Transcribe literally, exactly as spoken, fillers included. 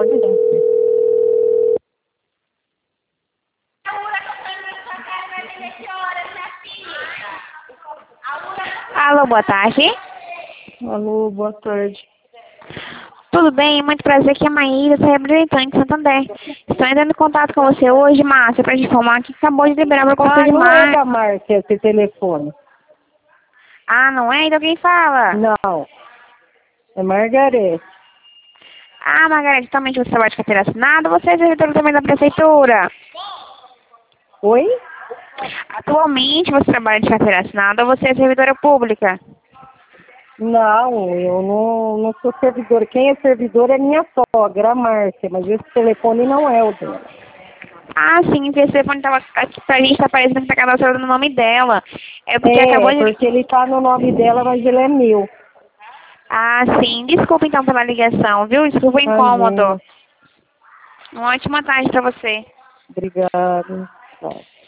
pode ir. Alô, boa tarde. Alô, boa tarde. Tudo bem? Muito prazer, aqui é a Maíra, sou representante de Santander. Estou entrando em contato com você hoje, Márcia, para te informar que acabou de liberar para conta Ah, de não é da Márcia. Márcia esse telefone. Ah, não é? Então quem fala? Não. É Margarete. Ah, Margarete, também você trabalha de carteira assinada, você é servidora também da prefeitura? Oi? Atualmente você trabalha de carteira assinada ou você é servidora pública? Não, eu não, não sou servidora. Quem é servidora é minha sogra, a Márcia, mas esse telefone não é o dela. Ah, sim, esse telefone estava aqui pra gente, tá aparecendo que tá cadastrado no nome dela. É porque acabou É, de... porque ele tá no nome dela, mas ele é meu. Ah, sim, desculpa então pela ligação, viu? Desculpa o incômodo. Imagina. Uma ótima tarde pra você. Obrigado. Tchau.